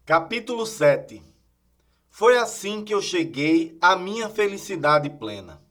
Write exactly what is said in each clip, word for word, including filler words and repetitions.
Capítulo sete. Foi assim que eu cheguei à minha felicidade plena.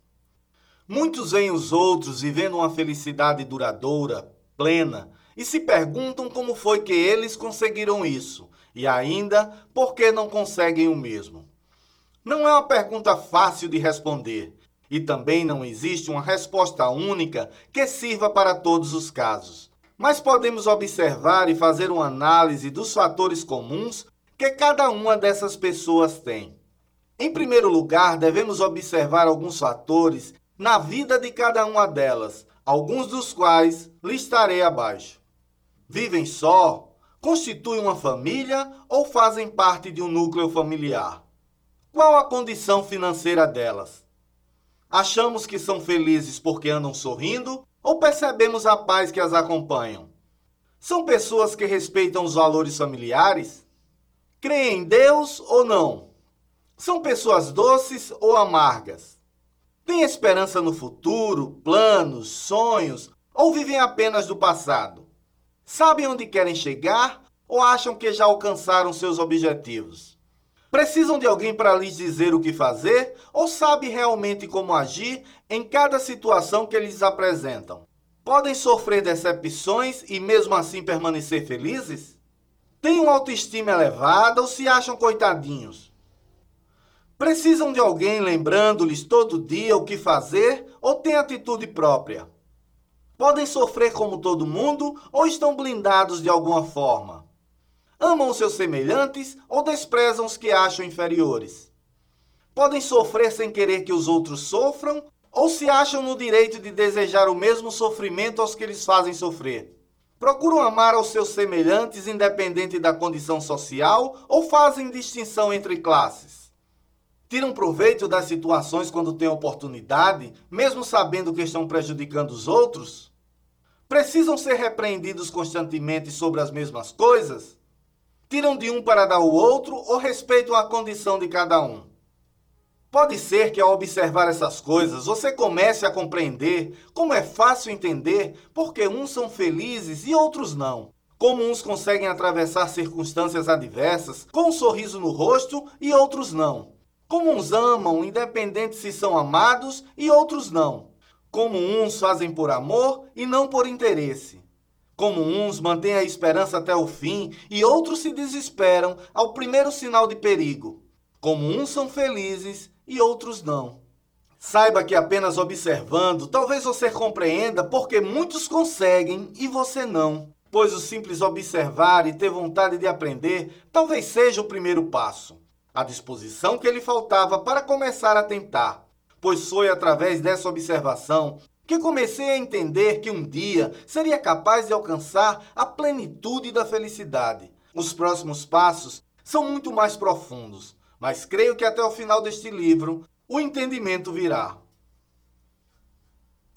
Muitos veem os outros vivendo uma felicidade duradoura, plena, e se perguntam como foi que eles conseguiram isso, e ainda por que não conseguem o mesmo. Não é uma pergunta fácil de responder, e também não existe uma resposta única que sirva para todos os casos. Mas podemos observar e fazer uma análise dos fatores comuns que cada uma dessas pessoas tem. Em primeiro lugar, devemos observar alguns fatores na vida de cada uma delas, alguns dos quais listarei abaixo. Vivem só? Constituem uma família ou fazem parte de um núcleo familiar? Qual a condição financeira delas? Achamos que são felizes porque andam sorrindo ou percebemos a paz que as acompanham? São pessoas que respeitam os valores familiares? Creem em Deus ou não? São pessoas doces ou amargas? Têm esperança no futuro, planos, sonhos ou vivem apenas do passado? Sabem onde querem chegar ou acham que já alcançaram seus objetivos? Precisam de alguém para lhes dizer o que fazer ou sabem realmente como agir em cada situação que lhes apresentam? Podem sofrer decepções e mesmo assim permanecer felizes? Têm uma autoestima elevada ou se acham coitadinhos? Precisam de alguém lembrando-lhes todo dia o que fazer ou têm atitude própria? Podem sofrer como todo mundo ou estão blindados de alguma forma? Amam os seus semelhantes ou desprezam os que acham inferiores? Podem sofrer sem querer que os outros sofram ou se acham no direito de desejar o mesmo sofrimento aos que lhes fazem sofrer? Procuram amar aos seus semelhantes independente da condição social ou fazem distinção entre classes? Tiram proveito das situações quando têm oportunidade, mesmo sabendo que estão prejudicando os outros? Precisam ser repreendidos constantemente sobre as mesmas coisas? Tiram de um para dar ao outro ou respeitam a condição de cada um? Pode ser que ao observar essas coisas, você comece a compreender como é fácil entender porque uns são felizes e outros não. Como uns conseguem atravessar circunstâncias adversas com um sorriso no rosto e outros não. Como uns amam, independente se são amados, e outros não. Como uns fazem por amor e não por interesse. Como uns mantêm a esperança até o fim e outros se desesperam ao primeiro sinal de perigo. Como uns são felizes e outros não. Saiba que apenas observando, talvez você compreenda porque muitos conseguem e você não. Pois o simples observar e ter vontade de aprender talvez seja o primeiro passo. A disposição que lhe faltava para começar a tentar. Pois foi através dessa observação que comecei a entender que um dia seria capaz de alcançar a plenitude da felicidade. Os próximos passos são muito mais profundos, mas creio que até o final deste livro o entendimento virá.